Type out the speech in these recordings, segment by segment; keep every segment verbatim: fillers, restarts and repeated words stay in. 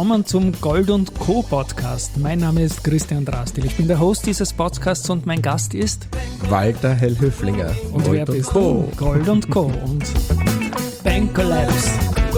willkommen zum Gold und Co. Podcast. Mein Name ist Christian Drastil. Ich bin der Host dieses Podcasts und mein Gast ist Walter Hellhöflinger. Und Gold wer bist du? Gold und Co. und Bank Collapse.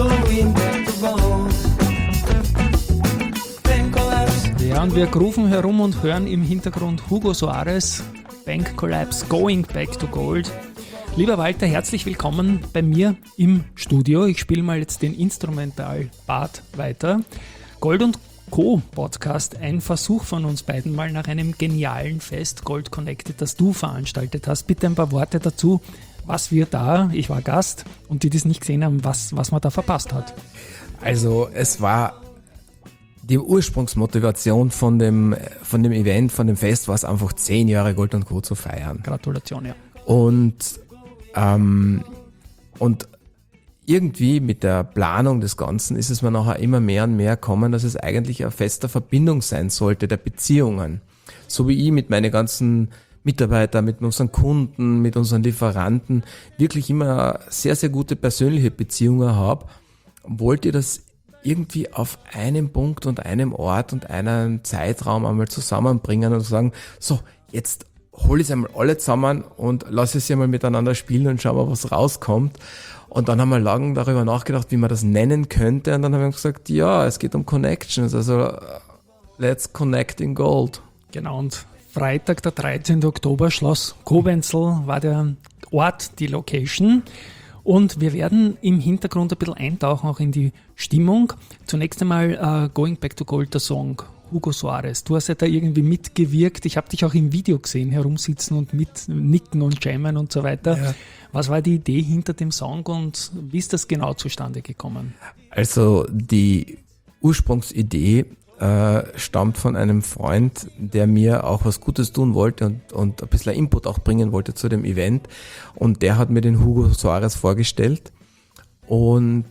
Ja, und wir grooven herum und hören im Hintergrund Hugo Soares, Bank Collapse, Going Back to Gold. Lieber Walter, herzlich willkommen bei mir im Studio. Ich spiele mal jetzt den Instrumental-Part weiter. Gold und Co. Podcast, ein Versuch von uns beiden mal nach einem genialen Fest Gold Connected, das du veranstaltet hast. Bitte ein paar Worte dazu, was wir da, ich war Gast und die das nicht gesehen haben, was, was man da verpasst hat. Also es war die Ursprungsmotivation von dem, von dem Event, von dem Fest, war es einfach zehn Jahre Gold und Co. zu feiern. Gratulation, ja. Und Ähm, und irgendwie mit der Planung des Ganzen ist es mir nachher immer mehr und mehr gekommen, dass es eigentlich eine feste Verbindung sein sollte der Beziehungen. So wie ich mit meinen ganzen Mitarbeitern, mit unseren Kunden, mit unseren Lieferanten wirklich immer sehr, sehr gute persönliche Beziehungen habe, wollte ich das irgendwie auf einem Punkt und einem Ort und einem Zeitraum einmal zusammenbringen und sagen, so, jetzt hol ich es einmal alle zusammen und lass es einmal miteinander spielen und schau mal, was rauskommt. Und dann haben wir lange darüber nachgedacht, wie man das nennen könnte. Und dann haben wir gesagt, ja, es geht um Connections. Also let's connect in Gold. Genau, und Freitag, der dreizehnten Oktober, Schloss Kobenzl war der Ort, die Location. Und wir werden im Hintergrund ein bisschen eintauchen, auch in die Stimmung. Zunächst einmal uh, Going Back to Gold, der Song. Hugo Soares, du hast ja da irgendwie mitgewirkt. Ich habe dich auch im Video gesehen, herumsitzen und mit nicken und jammen und so weiter. Ja. Was war die Idee hinter dem Song und wie ist das genau zustande gekommen? Also die Ursprungsidee äh, stammt von einem Freund, der mir auch was Gutes tun wollte und, und ein bisschen Input auch bringen wollte zu dem Event. Und der hat mir den Hugo Soares vorgestellt. Und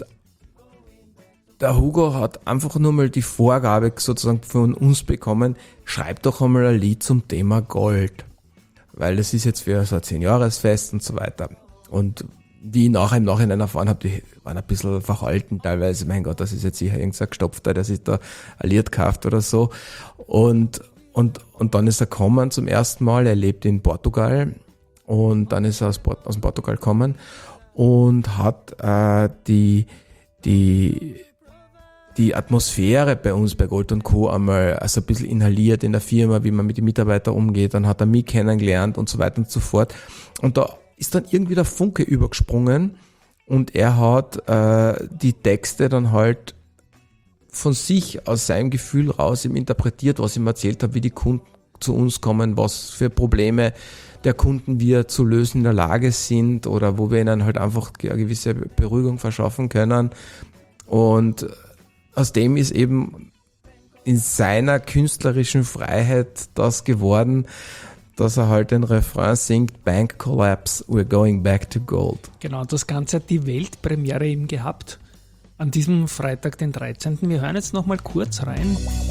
der Hugo hat einfach nur mal die Vorgabe sozusagen von uns bekommen, schreib doch einmal ein Lied zum Thema Gold. Weil das ist jetzt für so ein zehn-Jahres-Fest und so weiter. Und wie ich nachher im Nachhinein erfahren habe, die waren ein bisschen verhalten teilweise. Mein Gott, das ist jetzt sicher irgendein Gestopfter, der sich da ein Lied kauft oder so. Und, und, und dann ist er gekommen zum ersten Mal, er lebt in Portugal. Und dann ist er aus, Port- aus Portugal gekommen und hat äh, die, die, die Atmosphäre bei uns bei Gold und Co. einmal also ein bisschen inhaliert in der Firma, wie man mit den Mitarbeitern umgeht, dann hat er mich kennengelernt und so weiter und so fort. Und da ist dann irgendwie der Funke übergesprungen und er hat äh, die Texte dann halt von sich aus seinem Gefühl raus ihm interpretiert, was ich ihm erzählt habe, wie die Kunden zu uns kommen, was für Probleme der Kunden wir zu lösen in der Lage sind oder wo wir ihnen halt einfach eine gewisse Beruhigung verschaffen können. Und aus dem ist eben in seiner künstlerischen Freiheit das geworden, dass er halt den Refrain singt, Bank Collapse, we're going back to gold. Genau, das Ganze hat die Weltpremiere eben gehabt, an diesem Freitag, den dreizehnten Wir hören jetzt noch mal kurz rein.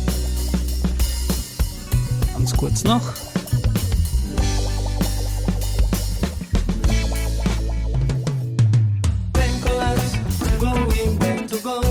Ganz kurz noch. Bank Collapse, going back to gold.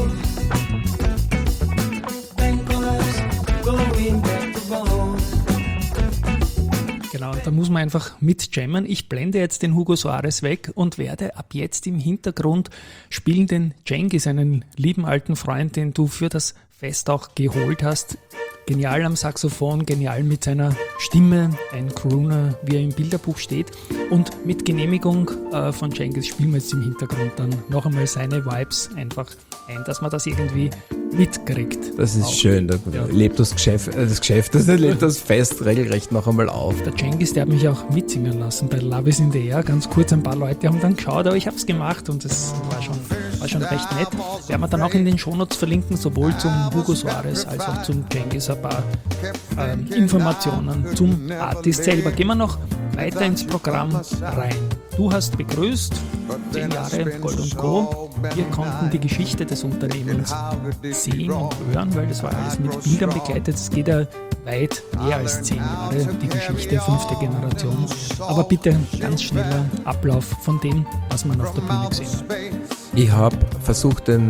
Genau, und da muss man einfach mit jammen. Ich blende jetzt den Hugo Soares weg und werde ab jetzt im Hintergrund spielen den Cengiz, einen lieben alten Freund, den du für das Fest auch geholt hast. Genial am Saxophon, genial mit seiner Stimme, ein Crooner, wie er im Bilderbuch steht. Und mit Genehmigung äh, von Cengiz spielen wir jetzt im Hintergrund dann noch einmal seine Vibes einfach ein, dass man das irgendwie mitkriegt. Das ist auch schön, da ja. lebt das Geschäft, äh, das Geschäft, das lebt das Fest regelrecht noch einmal auf. Der Cengiz, der hat mich auch mitsingen lassen bei Love is in the Air. Ganz kurz, ein paar Leute haben dann geschaut, aber ich habe es gemacht und es war schon, war schon recht nett. Werden wir dann auch in den Shownotes verlinken, sowohl zum Hugo Soares als auch zum Cengiz ein paar ähm, Informationen zum Artist selber. Gehen wir noch weiter ins Programm rein. Du hast begrüßt, zehn Jahre Gold und Co. Wir konnten die Geschichte des Unternehmens sehen und hören, weil das war alles mit Bildern begleitet. Es geht ja weit mehr als zehn Jahre, die Geschichte, fünfte Generation. Aber bitte ganz schneller Ablauf von dem, was man auf der Bühne gesehen hat. Ich habe versucht, den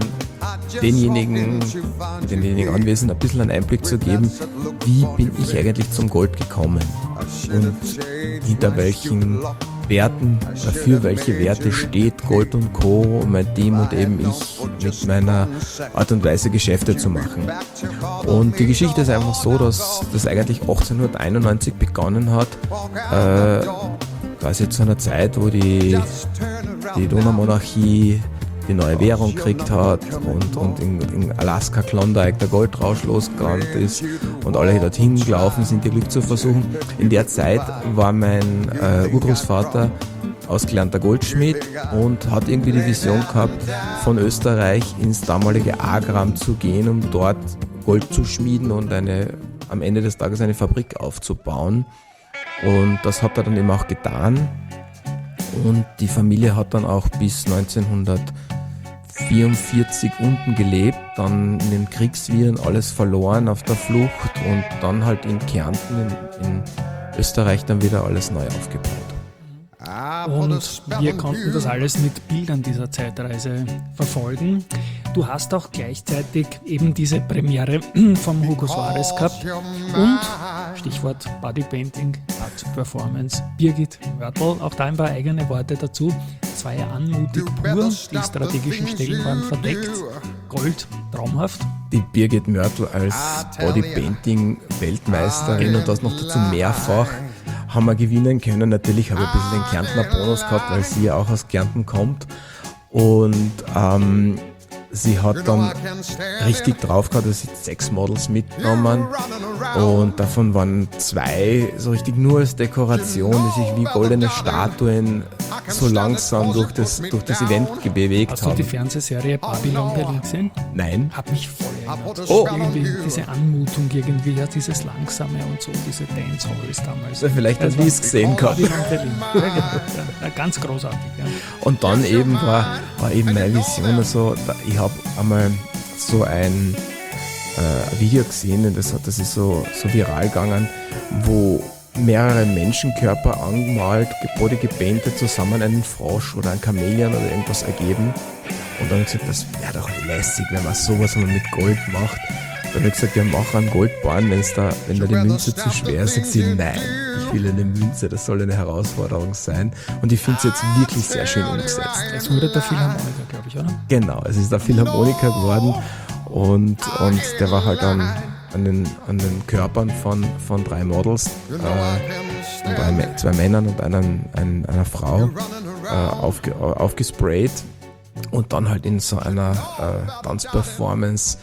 denjenigen, denjenigen Anwesenden ein bisschen einen Einblick zu geben, wie bin ich eigentlich zum Gold gekommen und hinter welchen Werten, für welche Werte steht Gold und Co., mein Team und eben ich mit meiner Art und Weise Geschäfte zu machen. Und die Geschichte ist einfach so, dass das eigentlich achtzehnhunderteinundneunzig begonnen hat, äh, quasi zu einer Zeit, wo die, die Donaumonarchie die neue Währung gekriegt hat und, und in, in Alaska Klondike der Goldrausch losgegangen ist und alle dorthin gelaufen sind, ihr Glück zu versuchen. In der Zeit war mein äh, Urgroßvater ausgelernter Goldschmied und hat irgendwie die Vision gehabt, von Österreich ins damalige Agram zu gehen, um dort Gold zu schmieden und eine, am Ende des Tages eine Fabrik aufzubauen. Und das hat er dann eben auch getan. Und die Familie hat dann auch bis neunzehnhundertvierundvierzig unten gelebt, dann in den Kriegswirren alles verloren auf der Flucht und dann halt in Kärnten in, in Österreich dann wieder alles neu aufgebaut. Und wir konnten das alles mit Bildern dieser Zeitreise verfolgen. Du hast auch gleichzeitig eben diese Premiere vom Hugo Soares gehabt und Stichwort Bodypainting, Art Performance, Birgit Mörtl, auch da ein paar eigene Worte dazu. Es war ja anmutig pur, die strategischen Stellen waren verdeckt, Gold traumhaft. Die Birgit Mörtl als Bodypainting-Weltmeisterin und das noch dazu mehrfach haben wir gewinnen können. Natürlich habe ich ein bisschen den Kärntner Bonus gehabt, weil sie ja auch aus Kärnten kommt. Und ähm, sie hat dann richtig drauf gehabt, dass sie sechs Models mitgenommen und davon waren zwei so richtig nur als Dekoration, die sich wie goldene Statuen so langsam durch das, durch das Event bewegt Hast haben. du die Fernsehserie Babylon Berlin gesehen? Nein. Hat mich voll erinnert. Oh. Irgendwie diese Anmutung irgendwie, ja, dieses Langsame und so, diese Dancehalls damals. Ja, vielleicht Das hat wie es gesehen gehabt. Babylon Berlin. Ja, genau. Ja, ganz großartig, ja. Und dann eben war, war eben meine Vision so, ich habe einmal so ein äh, Video gesehen, und das, hat, das ist so, so viral gegangen, wo mehrere Menschenkörper angemalt, body gepaintet, zusammen einen Frosch oder ein Chamäleon oder irgendwas ergeben. Und dann habe ich gesagt, das wäre doch lässig, wenn man sowas mal mit Gold macht. Dann habe ich gesagt, ja, mach einen Goldbahn, wenn's da, wenn da die Münze zu schwer ist. Sagt sie, nein, ich will eine Münze, das soll eine Herausforderung sein. Und ich finde es jetzt wirklich sehr schön umgesetzt. Es wurde der Philharmoniker, glaube ich, oder? Genau, es ist der Philharmoniker geworden und, und der war halt an, an, den, an den Körpern von, von drei Models, äh, drei, zwei Männern und einen, ein, einer Frau äh, aufge, aufgesprayt und dann halt in so einer äh, Tanzperformance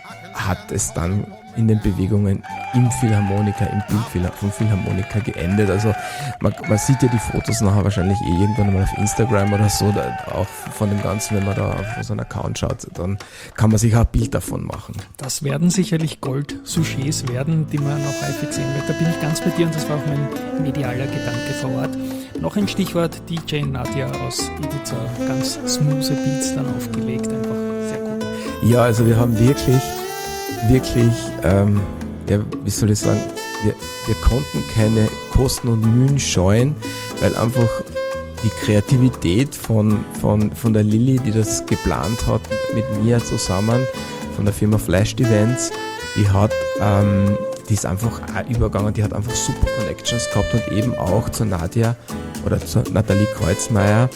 hat es dann in den Bewegungen im Philharmoniker, im Bild vom Philharmoniker geendet. Also man, man sieht ja die Fotos nachher wahrscheinlich eh irgendwann mal auf Instagram oder so, da, auch von dem Ganzen, wenn man da auf so einen Account schaut, dann kann man sich auch ein Bild davon machen. Das werden sicherlich Gold-Sujets werden, die man noch häufig sehen wird. Da bin ich ganz bei dir und das war auch mein medialer Gedanke vor Ort. Noch ein Stichwort, D J Nadja aus Ibiza, ganz smooth Beats dann aufgelegt, einfach sehr gut. Ja, also wir haben wirklich wirklich, ähm, ja, wie soll ich sagen, wir, wir konnten keine Kosten und Mühen scheuen, weil einfach die Kreativität von, von, von der Lilly, die das geplant hat, mit mir zusammen, von der Firma Flashed Events, die hat, ähm, die ist einfach auch übergegangen, die hat einfach super Connections gehabt und eben auch zu Nadja oder zu Nathalie Kreuzmeier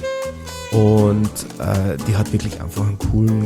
und äh, die hat wirklich einfach einen coolen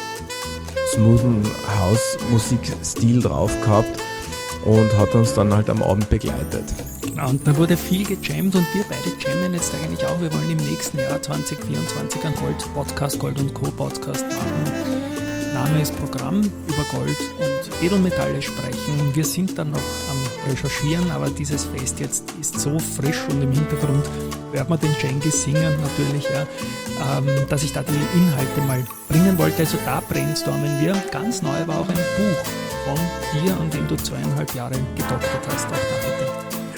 smoothen House-Musikstil drauf gehabt und hat uns dann halt am Abend begleitet. Genau, und da wurde viel gejammt und wir beide jammen jetzt eigentlich auch. Wir wollen im nächsten Jahr zwanzig vierundzwanzig einen Gold-Podcast, Gold und Co-Podcast machen. Name ist Programm, über Gold und Edelmetalle sprechen. Wir sind dann noch am Recherchieren, aber dieses Fest jetzt ist so frisch und im Hintergrund hört man den Cengiz singen natürlich, ja, ähm, dass ich da die Inhalte mal bringen wollte. Also da brainstormen wir. Ganz neu war auch ein Buch von dir, an dem du zweieinhalb Jahre gedoktert hast. Auch da bitte.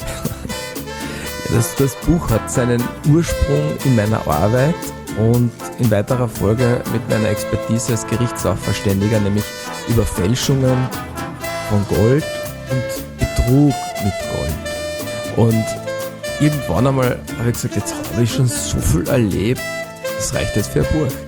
Das, das Buch hat seinen Ursprung in meiner Arbeit und in weiterer Folge mit meiner Expertise als Gerichtssachverständiger, nämlich über Fälschungen von Gold und Betrug mit Gold. Und irgendwann einmal habe ich gesagt, jetzt habe ich schon so viel erlebt, das reicht jetzt für ein Buch.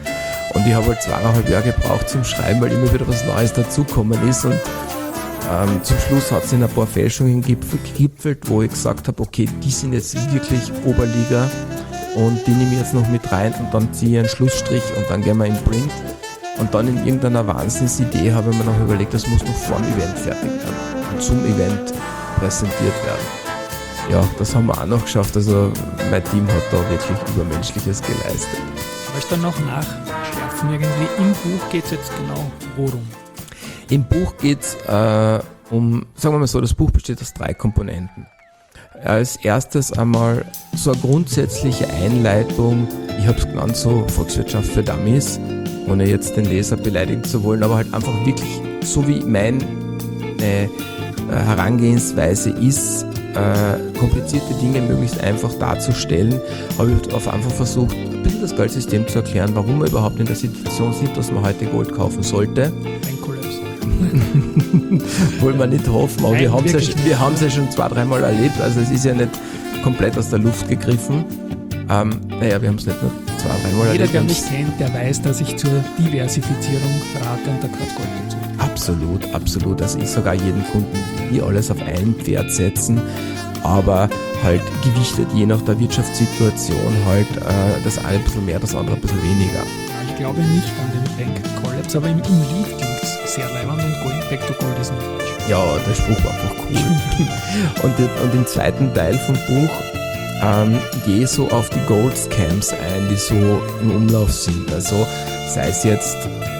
Und ich habe halt zweieinhalb Jahre gebraucht zum Schreiben, weil immer wieder was Neues dazugekommen ist. Und ähm, zum Schluss hat es in ein paar Fälschungen gegipfelt, wo ich gesagt habe, okay, die sind jetzt wirklich Oberliga und die nehme ich jetzt noch mit rein und dann ziehe ich einen Schlussstrich und dann gehen wir in Print. Und dann in irgendeiner Wahnsinnsidee habe ich mir noch überlegt, das muss noch vor dem Event fertig werden und zum Event präsentiert werden. Ja, das haben wir auch noch geschafft. Also mein Team hat da wirklich Übermenschliches geleistet. Ich möchte dann noch nachschärfen irgendwie. Im Buch geht es jetzt genau worum? Im Buch geht es äh, um, sagen wir mal so, das Buch besteht aus drei Komponenten. Als erstes einmal so eine grundsätzliche Einleitung, ich habe es genannt, so Volkswirtschaft für Dummies, ohne jetzt den Leser beleidigen zu wollen, aber halt einfach wirklich so wie meine äh, Herangehensweise ist, äh, komplizierte Dinge möglichst einfach darzustellen, habe ich auf einfach versucht, ein bisschen das Geldsystem zu erklären, warum wir überhaupt in der Situation sind, dass man heute Gold kaufen sollte. Ein Kollaps. Wollen wir nicht hoffen, aber Nein, wir haben es ja, wirklich wir haben's ja schon zwei, dreimal erlebt, also es ist ja nicht komplett aus der Luft gegriffen. Ähm, naja, wir haben es nicht nur zwei, dreimal erlebt. Jeder, der mich kennt, der weiß, dass ich zur Diversifizierung rate und da gehört Gold dazu. Absolut, absolut. Also ich sogar jeden Kunden nie alles auf ein Pferd setzen, aber halt gewichtet je nach der Wirtschaftssituation halt äh, das eine ein bisschen mehr, das andere ein bisschen weniger. Ja, ich glaube nicht an den Bank Collapse, aber im, im Lied klingt es sehr leibend und Going Back to Gold ist nicht falsch. Ja, der Spruch war einfach cool. und, den, und im zweiten Teil vom Buch ähm, gehe so auf die Gold Scams ein, die so im Umlauf sind. Also sei es jetzt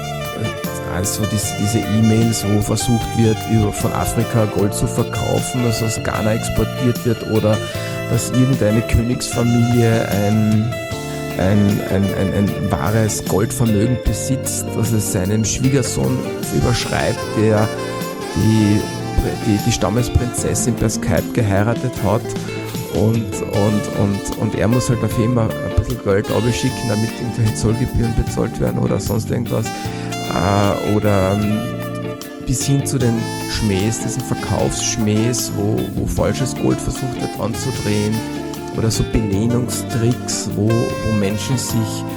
also diese, diese E-Mails, wo versucht wird, über, von Afrika Gold zu verkaufen, das aus Ghana exportiert wird, oder dass irgendeine Königsfamilie ein, ein, ein, ein, ein wahres Goldvermögen besitzt, dass es seinem Schwiegersohn überschreibt, der die, die, die Stammesprinzessin per Skype geheiratet hat. Und, und, und, und er muss halt dafür immer ein bisschen Geld abschicken, damit irgendwelche Zollgebühren bezahlt werden oder sonst irgendwas. Äh, oder ähm, bis hin zu den Schmähs, diesen Verkaufsschmähs, wo, wo falsches Gold versucht wird anzudrehen. Oder so Belehnungstricks, wo, wo Menschen sich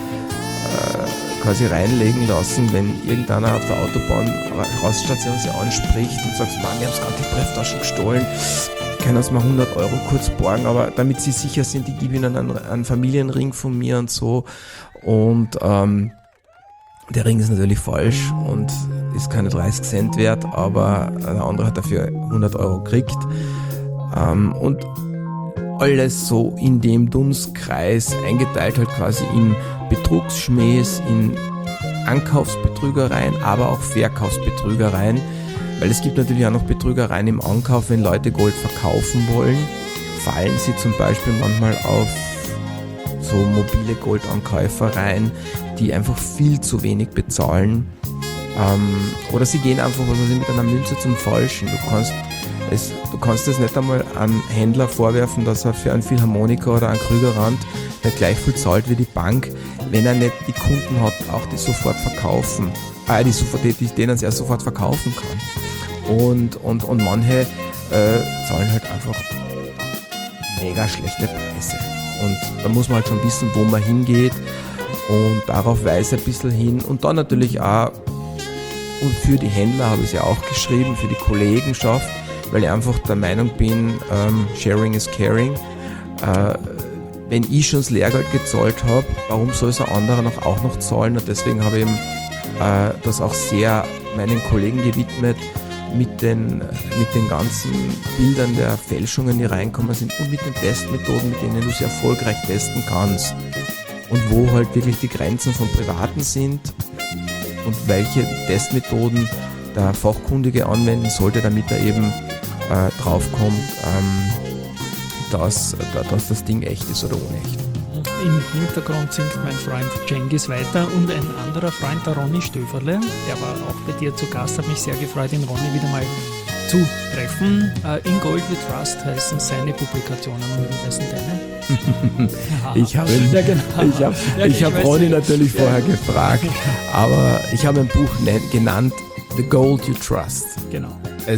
äh, quasi reinlegen lassen, wenn irgendeiner auf der Autobahn Rausstation sie anspricht und sagt, Mann, wir haben gerade die Brieftaschen gestohlen. Können uns mal hundert Euro kurz borgen, aber damit sie sicher sind, die gebe ihnen einen, einen Familienring von mir und so. Und ähm, der Ring ist natürlich falsch und ist keine dreißig Cent wert, aber der andere hat dafür hundert Euro gekriegt. Ähm, und alles so in dem Dunstkreis eingeteilt halt quasi in Betrugsschmähs, in Ankaufsbetrügereien, aber auch Verkaufsbetrügereien. Weil es gibt natürlich auch noch Betrügereien im Ankauf, wenn Leute Gold verkaufen wollen, fallen sie zum Beispiel manchmal auf so mobile Goldankäufer rein, die einfach viel zu wenig bezahlen. Ähm, oder sie gehen einfach, was weiß ich, mit einer Münze zum Falschen. Du kannst es, du kannst es nicht einmal einem Händler vorwerfen, dass er für einen Philharmoniker oder einen Krügerrand nicht gleich viel zahlt wie die Bank, wenn er nicht die Kunden hat, auch die sofort verkaufen, äh, die sofort, die, denen er sofort verkaufen kann. Und, und, und manche äh, zahlen halt einfach mega schlechte Preise. Und da muss man halt schon wissen, wo man hingeht, und darauf weise ein bisschen hin. Und dann natürlich auch, und für die Händler habe ich es ja auch geschrieben, für die Kollegenschaft, weil ich einfach der Meinung bin, ähm, sharing is caring. Äh, wenn ich schon das Lehrgeld gezahlt habe, warum soll es ein anderer noch, auch noch zahlen? Und deswegen habe ich eben äh, das auch sehr meinen Kollegen gewidmet, mit den, mit den ganzen Bildern der Fälschungen, die reinkommen sind, und mit den Testmethoden, mit denen du sie erfolgreich testen kannst. Und wo halt wirklich die Grenzen von Privaten sind und welche Testmethoden der Fachkundige anwenden sollte, damit er eben äh, draufkommt, ähm, dass, dass das Ding echt ist oder unecht. Im Hintergrund singt mein Freund Cengiz weiter und ein anderer Freund, der Ronny Stöferle, der war auch bei dir zu Gast, hat mich sehr gefreut, den Ronny wieder mal zu treffen. Uh, In Gold We Trust heißen seine Publikationen, und wie heißen deine? Ich habe ja, genau. ich hab, ja, ich ich hab weiß Ronny nicht. natürlich vorher gefragt, aber ich habe ein Buch genannt, The Gold You Trust. Genau. Ein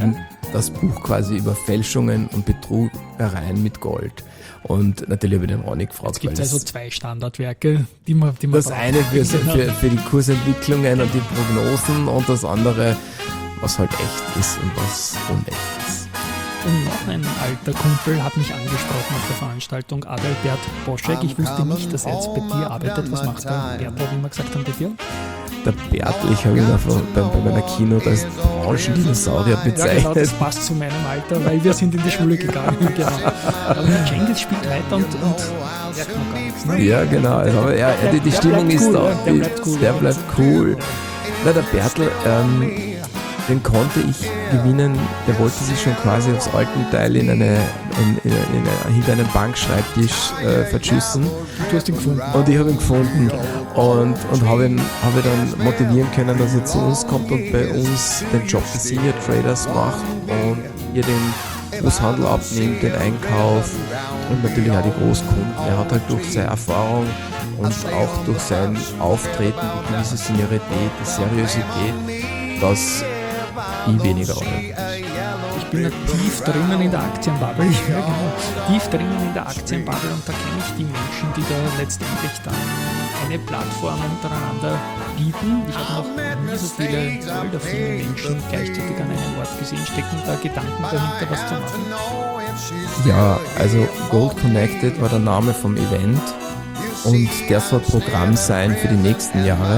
das Buch quasi über Fälschungen und Betrügereien mit Gold. Und natürlich habe ich den Ronny gefragt. Es gibt weil also das- zwei Standardwerke, die man, die man Das braucht. eine für, Genau. für, für die Kursentwicklungen und die Prognosen und das andere, was halt echt ist und was unecht ist. Und noch ein alter Kumpel hat mich angesprochen auf der Veranstaltung, Adalbert Boschek. Ich wusste nicht, dass er jetzt bei dir arbeitet. Was macht der Berthold, wie wir gesagt haben, bei dir? Der Bertel, ich habe ihn auf, bei, bei meiner Keynote als Branchendinosaurier Ja, genau, bezeichnet. das passt zu meinem Alter, weil wir sind in die Schule gegangen. Genau. Aber Cengiz spielt weiter und, und merkt noch gar nichts. Ne? Ja, genau. Also, aber ja, die, die Der Stimmung bleibt ist cool, da. ja, der Die- bleibt cool. Der bleibt cool. Na, der Bertel, ähm, den konnte ich gewinnen. Der wollte sich schon quasi aufs Altenteil in eine, in, in, in eine, hinter einem Bankschreibtisch äh, verschüssen. Du hast ihn gefunden. Und ich habe ihn gefunden und, und habe ihn, hab ihn dann motivieren können, dass er zu uns kommt und bei uns den Job des Senior Traders macht und hier den Großhandel abnimmt, den Einkauf und natürlich auch die Großkunden. Er hat halt durch seine Erfahrung und auch durch sein Auftreten die gewisse Seniorität, die Seriosität, dass ich weniger arbeite. Ich bin ja tief drinnen in der Aktienbubble, ja, genau. tief drinnen in der Aktienbubble und da kenne ich die Menschen, die da letztendlich dann eine Plattform untereinander bieten. Ich habe noch nie so viele goldaffine Menschen gleichzeitig an einem Ort gesehen. Stecken da Gedanken dahinter, was zu machen? Ja, also Gold Connected war der Name vom Event und der soll Programm sein für die nächsten Jahre.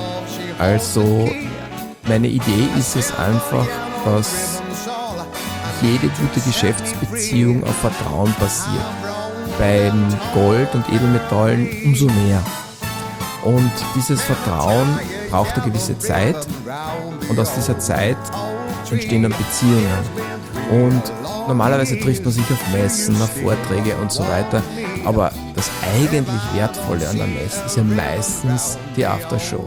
Also meine Idee ist es einfach, dass jede gute Geschäftsbeziehung auf Vertrauen basiert. Beim Gold und Edelmetallen umso mehr. Und dieses Vertrauen braucht eine gewisse Zeit und aus dieser Zeit entstehen dann Beziehungen. Und normalerweise trifft man sich auf Messen, auf Vorträge und so weiter, aber das eigentlich Wertvolle an der Messe ist ja meistens die Aftershow.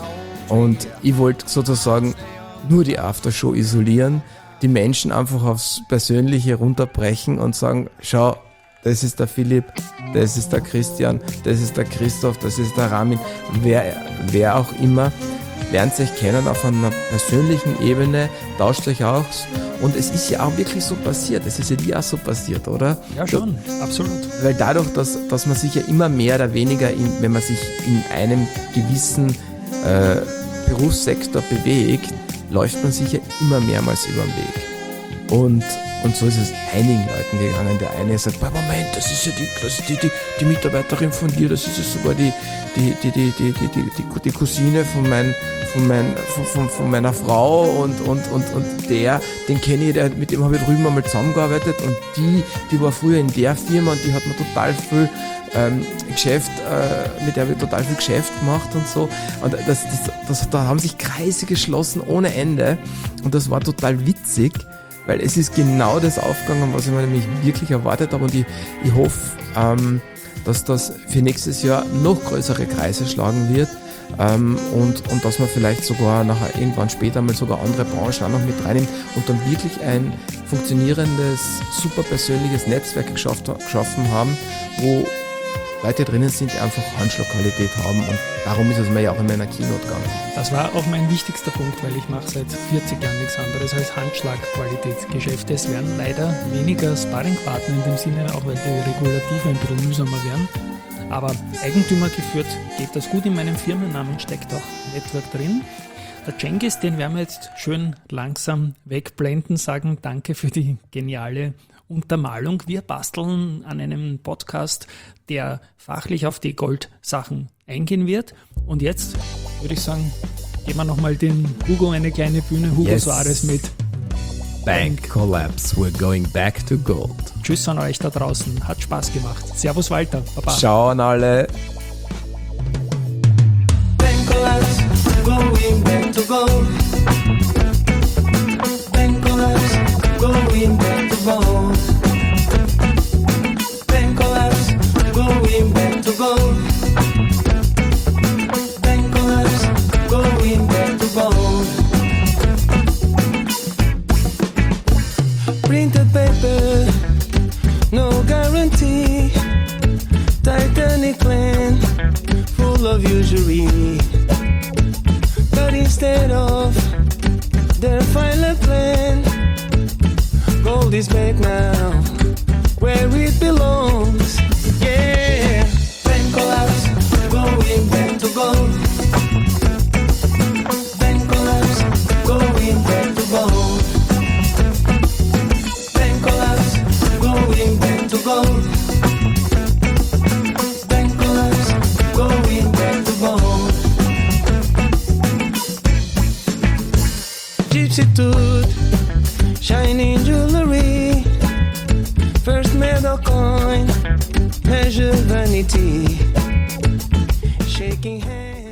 Und ich wollte sozusagen nur die Aftershow isolieren, die Menschen einfach aufs Persönliche runterbrechen und sagen, schau, das ist der Philipp, das ist der Christian, das ist der Christoph, das ist der Ramin, wer, wer auch immer, lernt euch kennen auf einer persönlichen Ebene, tauscht euch aus und es ist ja auch wirklich so passiert, es ist ja dir auch so passiert, oder? Ja, schon, absolut. Weil dadurch, dass, dass man sich ja immer mehr oder weniger, in, wenn man sich in einem gewissen äh, Berufssektor bewegt, läuft man sich ja immer mehrmals über den Weg. Und, und so ist es einigen Leuten gegangen. Der eine sagt, Moment, das ist ja die, das ist die, die, die Mitarbeiterin von dir, das ist ja sogar die, die, die, die, die, die, die, die, die Cousine von, mein, von, mein, von, von, von meiner Frau und, und, und, und der, den kenne ich, der, mit dem habe ich drüben einmal zusammengearbeitet und die, die war früher in der Firma und die hat mir total viel ähm, Geschäft, äh, mit der habe ich total viel Geschäft gemacht und so. Und das, das, das, da haben sich Kreise geschlossen ohne Ende und das war total witzig, weil es ist genau das aufgegangen, was ich mir nämlich wirklich erwartet habe und ich, ich hoffe, ähm, dass das für nächstes Jahr noch größere Kreise schlagen wird ähm, und, und dass man vielleicht sogar nachher irgendwann später mal sogar andere Branchen auch noch mit reinnimmt und dann wirklich ein funktionierendes, super persönliches Netzwerk geschafft, geschaffen haben, wo Leute drinnen sind, die einfach Handschlagqualität haben und darum ist es mir ja auch in meiner Keynote gegangen. Das war auch mein wichtigster Punkt, weil ich mache seit vierzig Jahren nichts anderes als Handschlagqualitätsgeschäfte. Es werden leider weniger Sparringpartner in dem Sinne, auch weil die Regulative ein bisschen mühsamer werden. Aber Eigentümer geführt geht das gut. In meinem Firmennamen steckt auch Network drin. Der Cengiz, den werden wir jetzt schön langsam wegblenden, sagen danke für die geniale Untermalung. Wir basteln an einem Podcast, der fachlich auf die Goldsachen eingehen wird. Und jetzt würde ich sagen, geben wir nochmal den Hugo eine kleine Bühne. Hugo Yes. Soares mit Bank Collapse, we're going back to gold. Tschüss an euch da draußen. Hat Spaß gemacht. Servus Walter. Baba. Ciao an alle. Bank collapse, going back to gold. Bank collapse, going back to gold. Bank collapse, going back to gold. Bank collapse, going back to gold. Printed paper, no guarantee. Titanic land, full of usury. But instead of lassitude, shining jewelry, first medal coin, measure vanity, shaking hands.